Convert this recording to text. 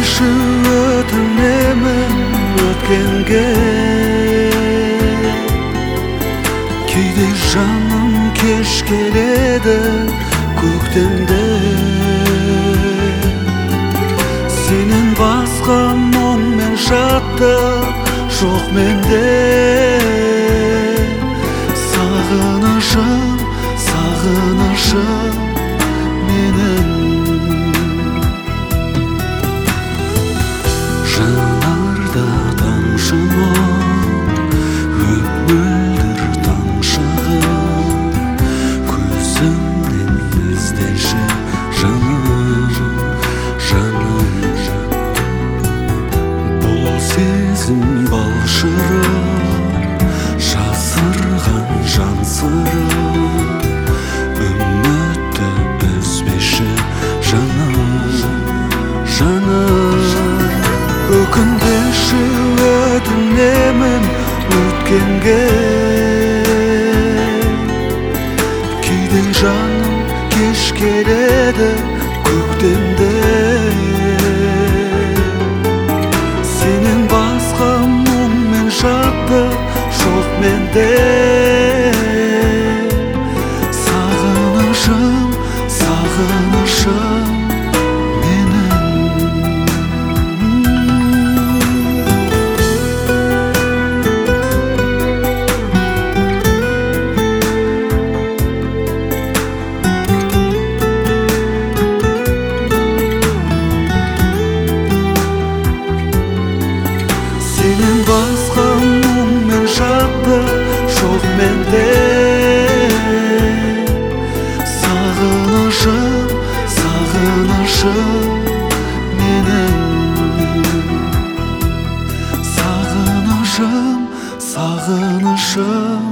өтінемін өткенге. Кейде жаным кеш келеді көктемде. Сенен басқа мұң мен шаттық жоқ менде. Сағынышым, сағынышым менің. Жанарда тамшы мұң, мөлдір тамшығып, көзімнен іздеші жаным, жаным. Бұл сезім балшырып, жасырған жан сырып, үмітті үзбеші жаным, жаным. Өкінбеші өтінемін өткенге. Кейде жаным кеш келеді көктемде. Сенен басқа мұң мен шаттық жоқ менде. Сағынышым, сағынышым менің. Сенен басқа мұң мен шаттық жоқ менде. Сағынышым, сағынышым менің. Сағынышым, сағынышым